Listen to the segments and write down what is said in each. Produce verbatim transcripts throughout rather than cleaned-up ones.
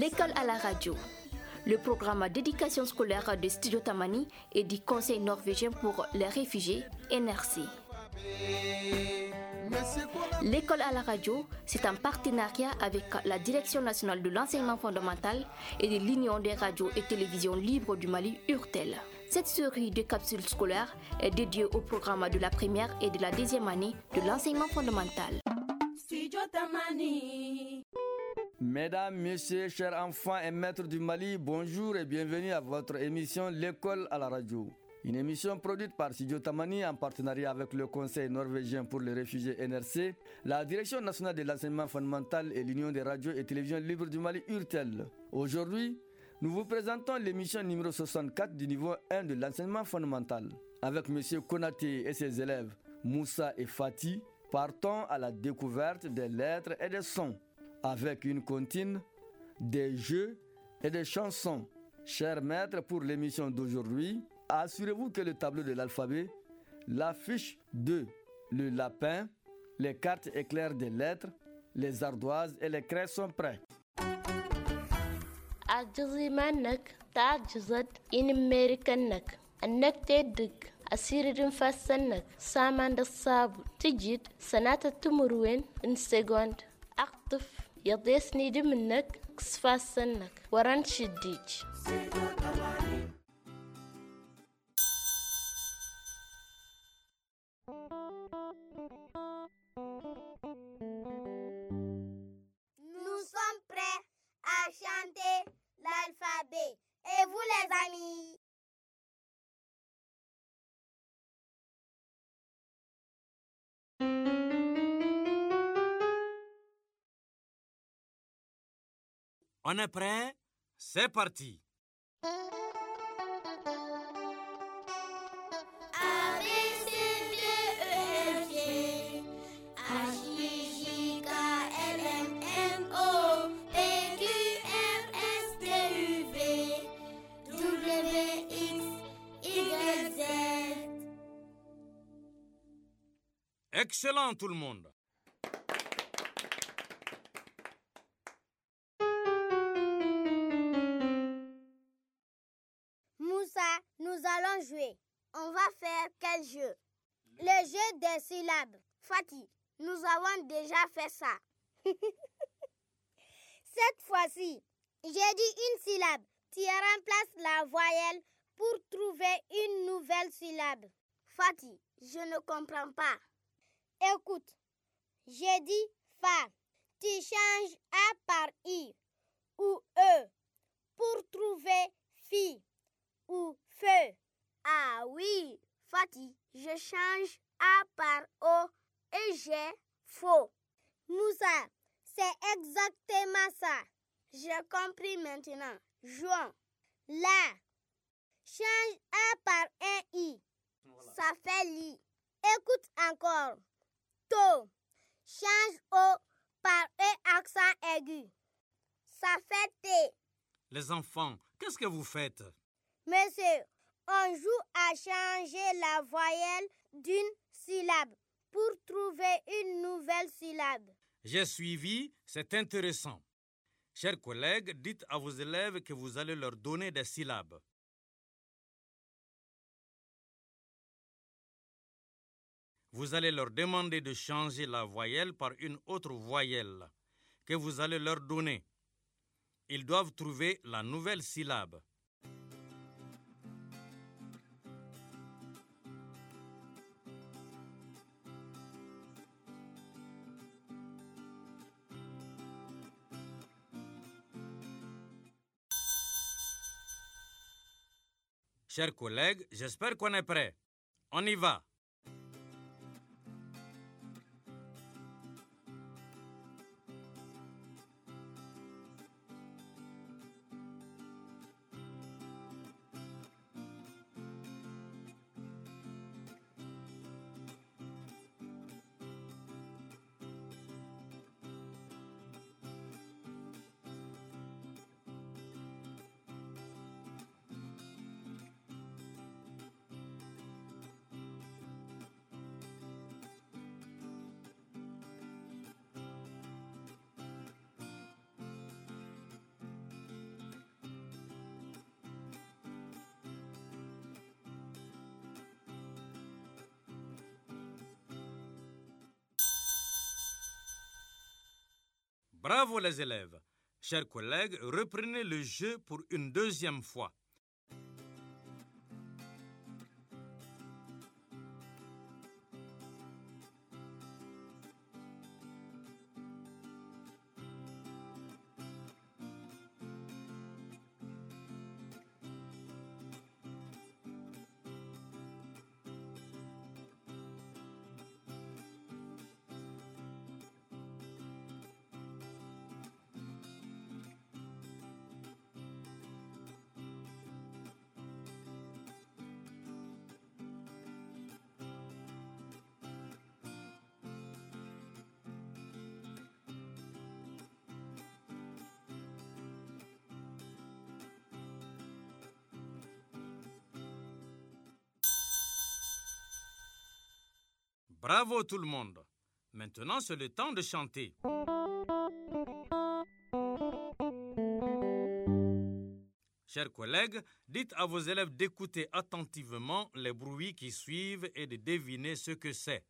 L'école à la radio, le programme d'éducation scolaire de Studio Tamani et du Conseil norvégien pour les réfugiés, N R C. L'école à la radio, c'est un partenariat avec la Direction nationale de l'enseignement fondamental et de l'Union des radios et télévisions libres du Mali, U R T E L. Cette série de capsules scolaires est dédiée au programme de la première et de la deuxième année de l'enseignement fondamental. Studio Tamani. Mesdames, Messieurs, chers enfants et maîtres du Mali, bonjour et bienvenue à votre émission L'école à la radio. Une émission produite par Studio Tamani en partenariat avec le Conseil norvégien pour les réfugiés N R C, la Direction nationale de l'enseignement fondamental et l'Union des radios et télévisions libres du Mali, U R T E L. Aujourd'hui, nous vous présentons l'émission numéro soixante-quatre du niveau un de l'enseignement fondamental. Avec M. Konaté et ses élèves Moussa et Fatih, partons à la découverte des lettres et des sons, avec une comptine, des jeux et des chansons. Chers maîtres, pour l'émission d'aujourd'hui, assurez-vous que le tableau de l'alphabet, l'affiche de le lapin, les cartes éclairs des lettres, les ardoises et les craies sont prêts. Ajizimanak, tajizat, inimerikanak, anak tedik, asiririn fasanak, samanda sabu, tijid, sanata tumuruen, in second, actif, yadesni diminnak, ksfasanak, waran shidij. Chanter l'alphabet. Et vous les amis? On est prêt? C'est parti. Excellent tout le monde. Moussa, nous allons jouer. On va faire quel jeu? Le jeu des syllabes. Fatih, nous avons déjà fait ça. Cette fois-ci, j'ai dit une syllabe. Tu remplaces la voyelle pour trouver une nouvelle syllabe. Fatih, je ne comprends pas. Écoute, j'ai dit fa. Tu changes A par I ou E pour trouver fi ou feu. Ah oui, Fatih, je change A par O et j'ai faux. Moussa, c'est exactement ça. J'ai compris maintenant. Jouons. La. Change A par un I. Voilà. Ça fait li. Écoute encore. To. Change O par un accent aigu. Ça fait T. Les enfants, qu'est-ce que vous faites? Monsieur, on joue à changer la voyelle d'une syllabe pour trouver une nouvelle syllabe. J'ai suivi, c'est intéressant. Chers collègues, dites à vos élèves que vous allez leur donner des syllabes. Vous allez leur demander de changer la voyelle par une autre voyelle que vous allez leur donner. Ils doivent trouver la nouvelle syllabe. Chers collègues, j'espère qu'on est prêts. On y va. Bravo les élèves. Chers collègues, reprenez le jeu pour une deuxième fois. Bravo tout le monde. Maintenant, c'est le temps de chanter. Chers collègues, dites à vos élèves d'écouter attentivement les bruits qui suivent et de deviner ce que c'est.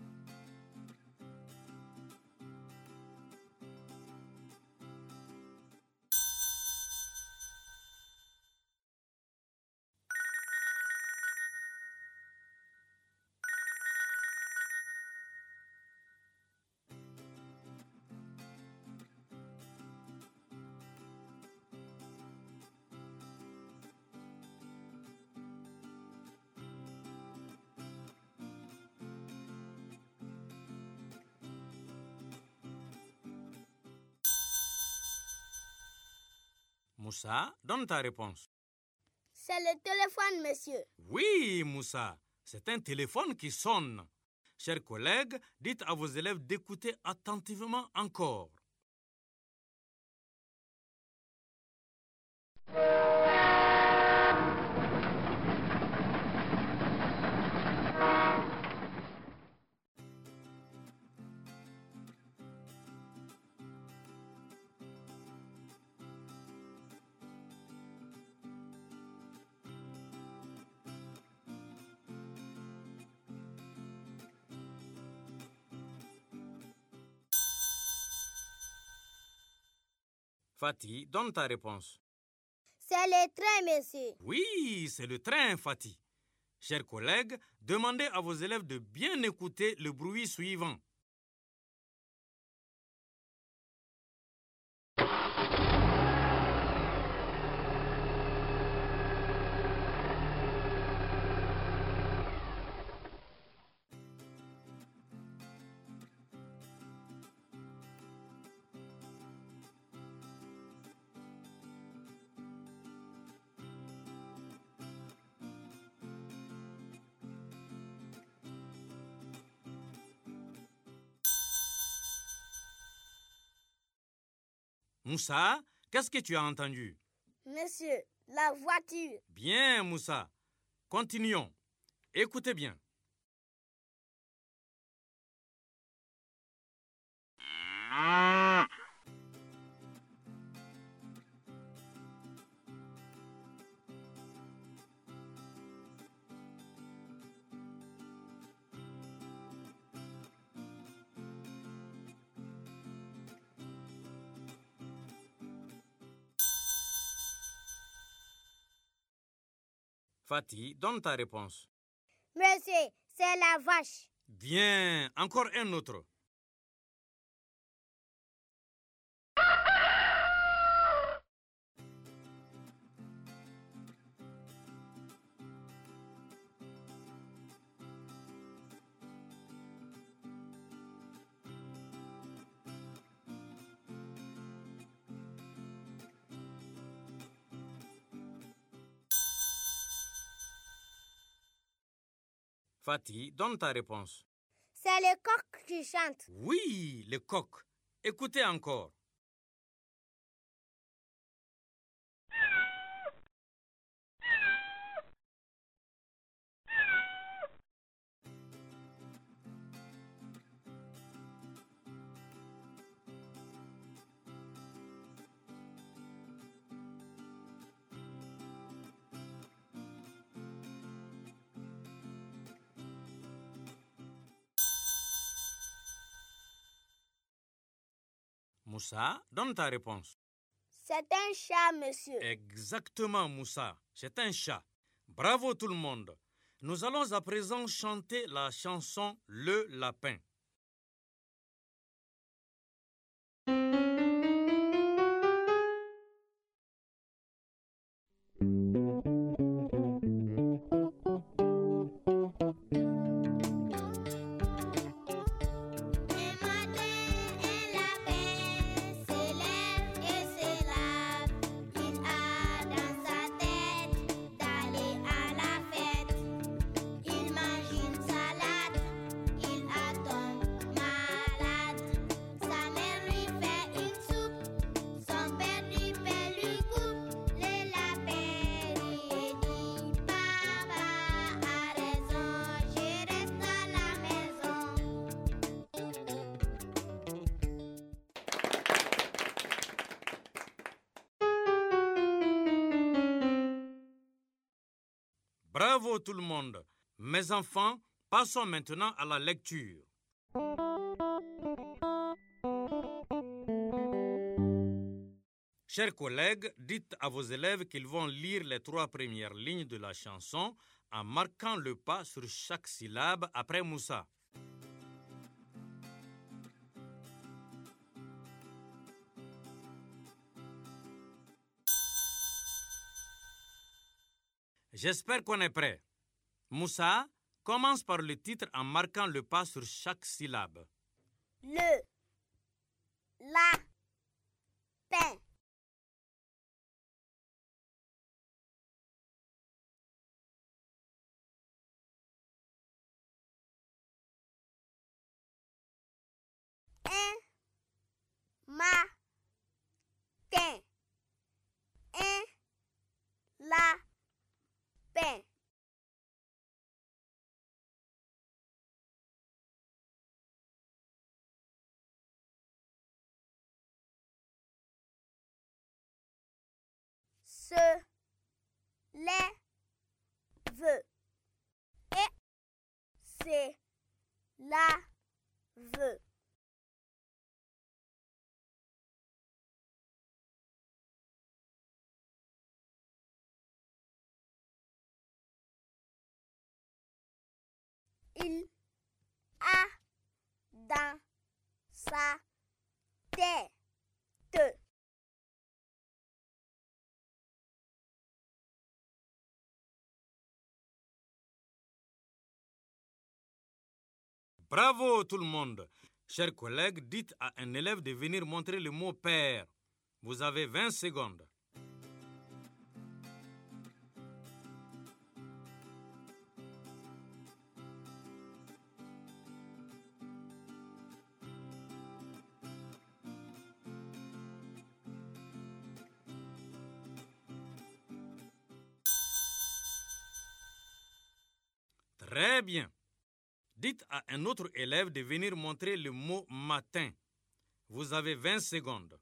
Moussa, donne ta réponse. C'est le téléphone, monsieur. Oui, Moussa, c'est un téléphone qui sonne. Chers collègues, dites à vos élèves d'écouter attentivement encore. Fatih, donne ta réponse. C'est le train, monsieur. Oui, c'est le train, Fatih. Chers collègues, demandez à vos élèves de bien écouter le bruit suivant. Moussa, qu'est-ce que tu as entendu? Monsieur, la voiture. Bien, Moussa. Continuons. Écoutez bien. Fatih, donne ta réponse. Monsieur, c'est la vache. Bien, encore un autre. Fatih, donne ta réponse. C'est le coq qui chante. Oui, le coq. Écoutez encore. Moussa, donne ta réponse. C'est un chat, monsieur. Exactement, Moussa. C'est un chat. Bravo tout le monde. Nous allons à présent chanter la chanson Le Lapin. Bravo tout le monde. Mes enfants, passons maintenant à la lecture. Chers collègues, dites à vos élèves qu'ils vont lire les trois premières lignes de la chanson en marquant le pas sur chaque syllabe après Moussa. J'espère qu'on est prêt. Moussa, commence par le titre en marquant le pas sur chaque syllabe. Le, la, pain. Un, ma, tin. Un, la, pain. Se, lève. Et, se, lave. Il a dans sa tête. Bravo tout le monde. Chers collègues, dites à un élève de venir montrer le mot père. Vous avez vingt secondes. Très bien. Dites à un autre élève de venir montrer le mot matin. Vous avez vingt secondes.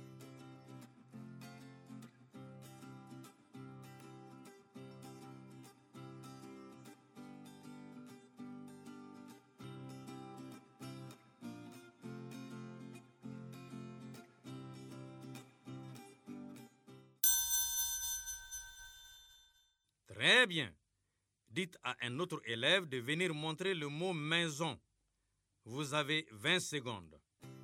Très bien. Dites à un autre élève de venir montrer le mot maison. Vous avez vingt secondes.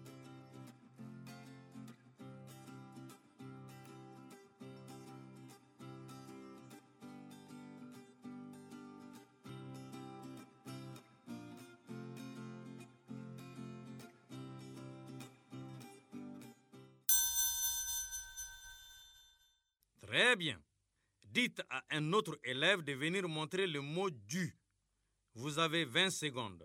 Très bien. Dites à un autre élève de venir montrer le mot du. Vous avez vingt secondes.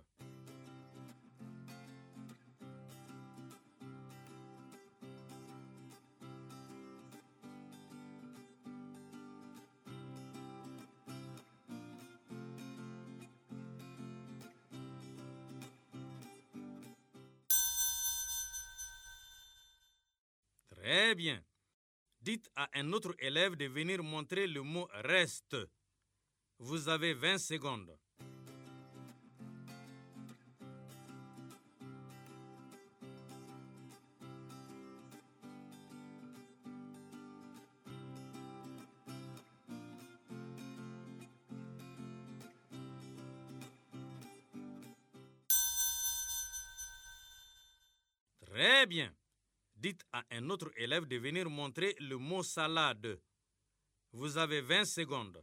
Très bien. Dites à un autre élève de venir montrer le mot reste. Vous avez vingt secondes. Très bien. Dites à un autre élève de venir montrer le mot salade. Vous avez vingt secondes.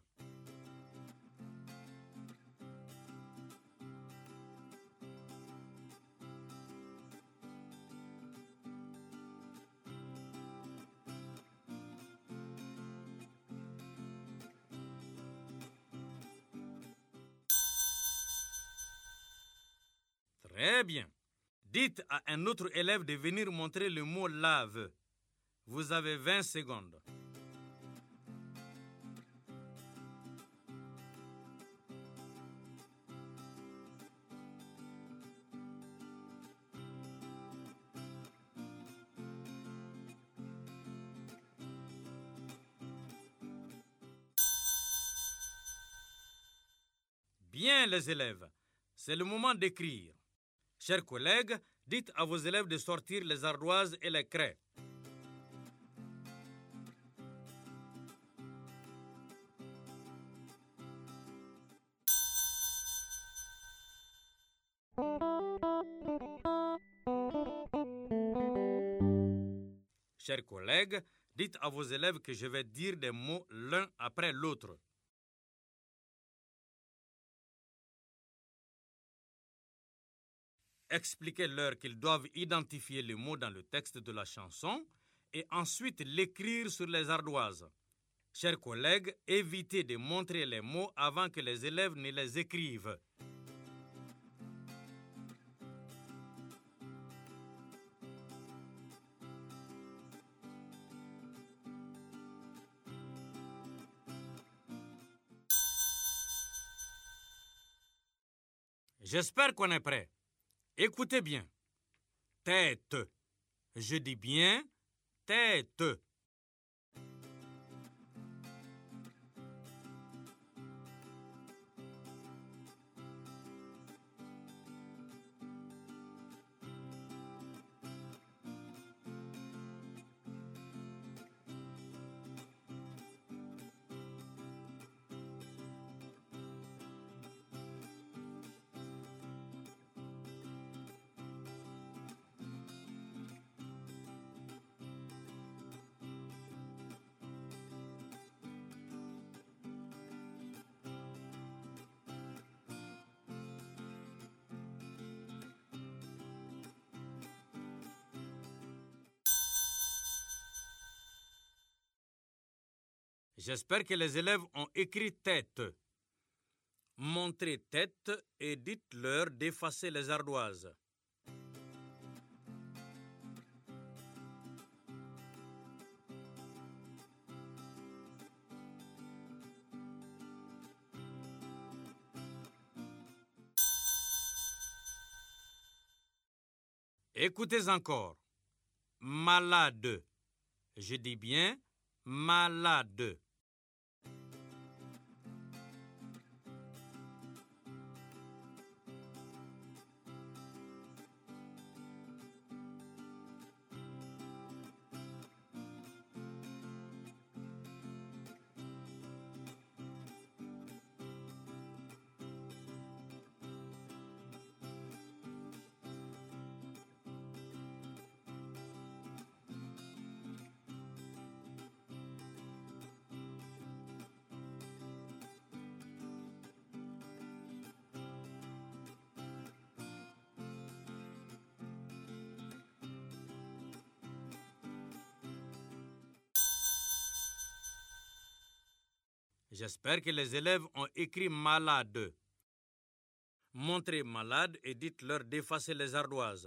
Très bien. Dites à un autre élève de venir montrer le mot lave. Vous avez vingt secondes. Bien les élèves, c'est le moment d'écrire. Chers collègues, dites à vos élèves de sortir les ardoises et les craies. Chers collègues, dites à vos élèves que je vais dire des mots l'un après l'autre. Expliquez-leur qu'ils doivent identifier le mot dans le texte de la chanson et ensuite l'écrire sur les ardoises. Chers collègues, évitez de montrer les mots avant que les élèves ne les écrivent. J'espère qu'on est prêt. Écoutez bien. Tête. Je dis bien tête. J'espère que les élèves ont écrit tête. Montrez tête et dites-leur d'effacer les ardoises. Écoutez encore. Malade. Je dis bien malade. J'espère que les élèves ont écrit malade. Montrez malade et dites-leur d'effacer les ardoises.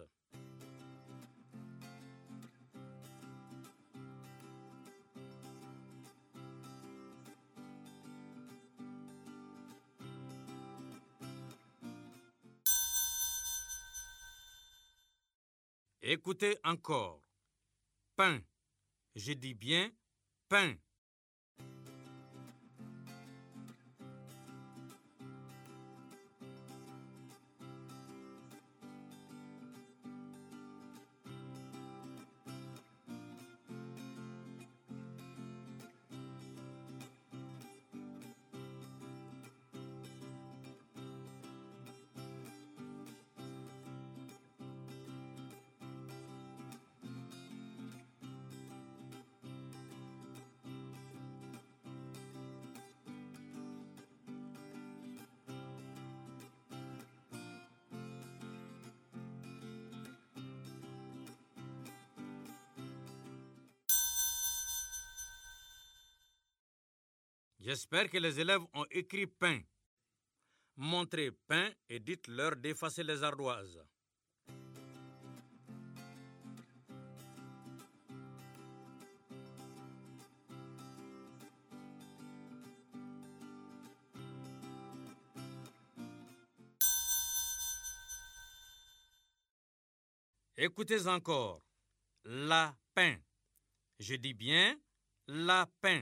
Écoutez encore. Pain. Je dis bien pain. J'espère que les élèves ont écrit pain. Montrez pain et dites-leur d'effacer les ardoises. Écoutez encore. Lapin. Je dis bien lapin.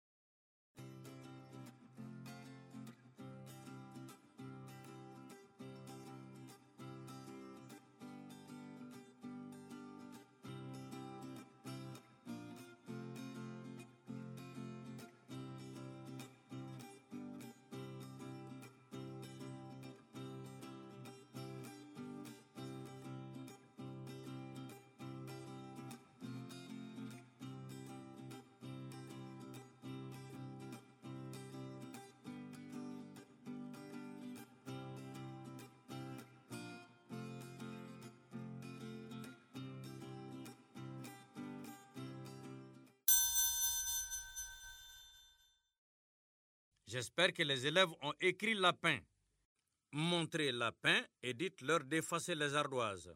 J'espère que les élèves ont écrit lapin. Montrez lapin et dites-leur d'effacer les ardoises.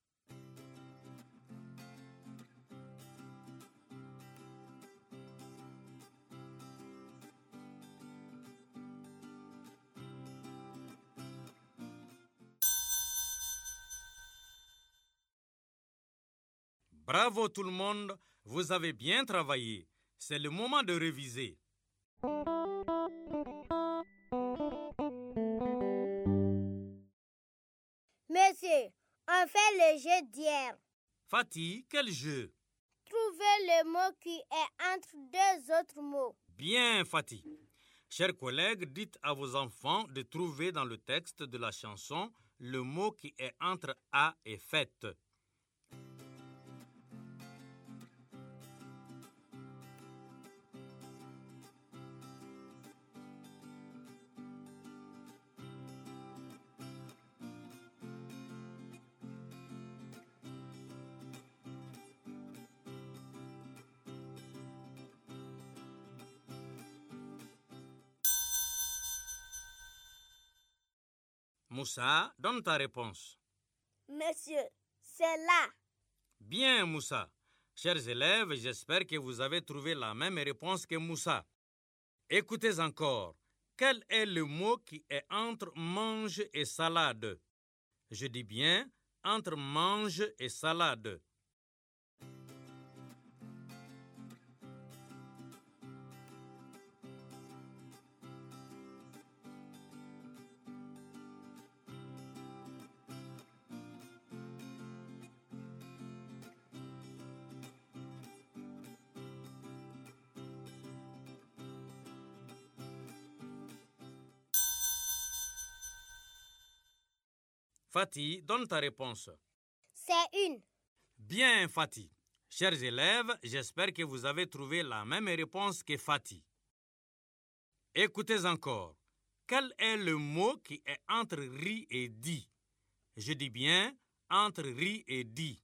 Bravo tout le monde, vous avez bien travaillé. C'est le moment de réviser. Monsieur, on fait le jeu d'hier. Fatih, quel jeu? Trouvez le mot qui est entre deux autres mots. Bien, Fatih. Chers collègues, dites à vos enfants de trouver dans le texte de la chanson le mot qui est entre a et fête. Moussa, donne ta réponse. Monsieur, c'est là. Bien, Moussa. Chers élèves, j'espère que vous avez trouvé la même réponse que Moussa. Écoutez encore. Quel est le mot qui est entre mange et salade? Je dis bien entre mange et salade. Fatih, donne ta réponse. C'est une. Bien, Fatih. Chers élèves, j'espère que vous avez trouvé la même réponse que Fatih. Écoutez encore. Quel est le mot qui est entre riz et dit? Je dis bien entre riz et dit.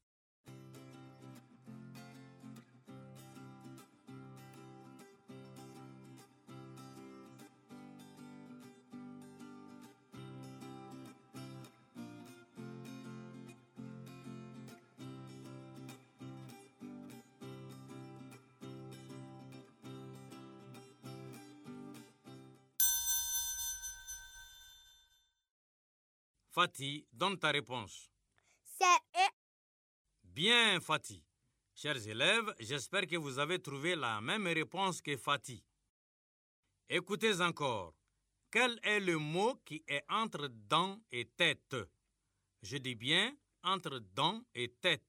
Fatih, donne ta réponse. C'est E. Bien, Fatih. Chers élèves, j'espère que vous avez trouvé la même réponse que Fatih. Écoutez encore. Quel est le mot qui est entre dents et tête? Je dis bien entre dents et tête.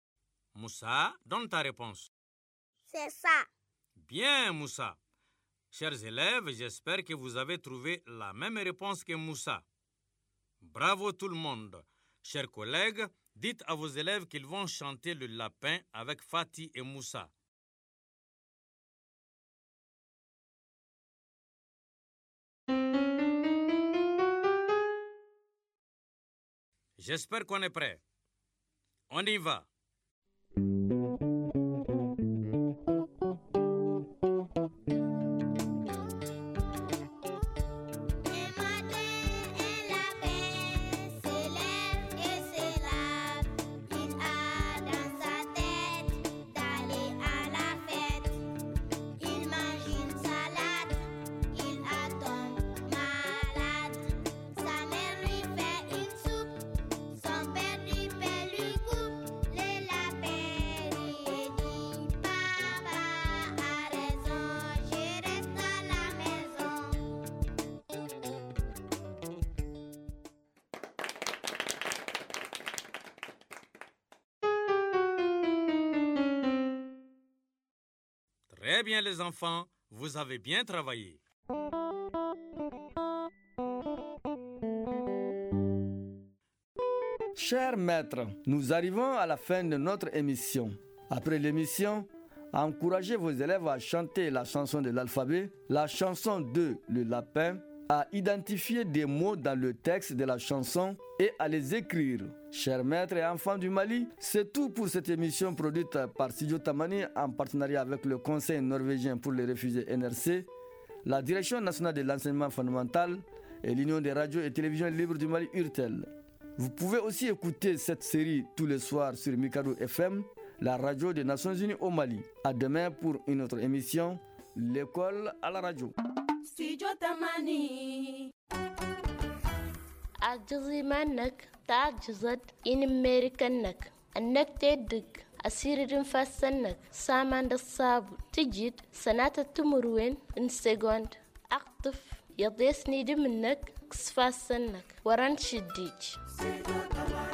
Moussa, donne ta réponse. C'est ça. Bien, Moussa. Chers élèves, j'espère que vous avez trouvé la même réponse que Moussa. Bravo tout le monde. Chers collègues, dites à vos élèves qu'ils vont chanter le lapin avec Fatih et Moussa. J'espère qu'on est prêt. On y va. Très bien les enfants, vous avez bien travaillé. Chers maîtres, nous arrivons à la fin de notre émission. Après l'émission, encouragez vos élèves à chanter la chanson de l'alphabet, la chanson de Le Lapin, à identifier des mots dans le texte de la chanson et à les écrire. Chers maîtres et enfants du Mali, c'est tout pour cette émission produite par Studio Tamani en partenariat avec le Conseil norvégien pour les réfugiés N R C, la Direction nationale de l'enseignement fondamental et l'Union des radios et télévisions libres du Mali U R T E L. Vous pouvez aussi écouter cette série tous les soirs sur Mikado F M, la radio des Nations Unies au Mali. À demain pour une autre émission, l'école à la radio. Studio Tamani. عجزي منك تعجزت إن أمريكانك أنك تدك أسير فاسنك سامان الصاب تجد سنة تمروين إن سيغوند أقطف يضيسني دمنك كسفاسنك وران شديج.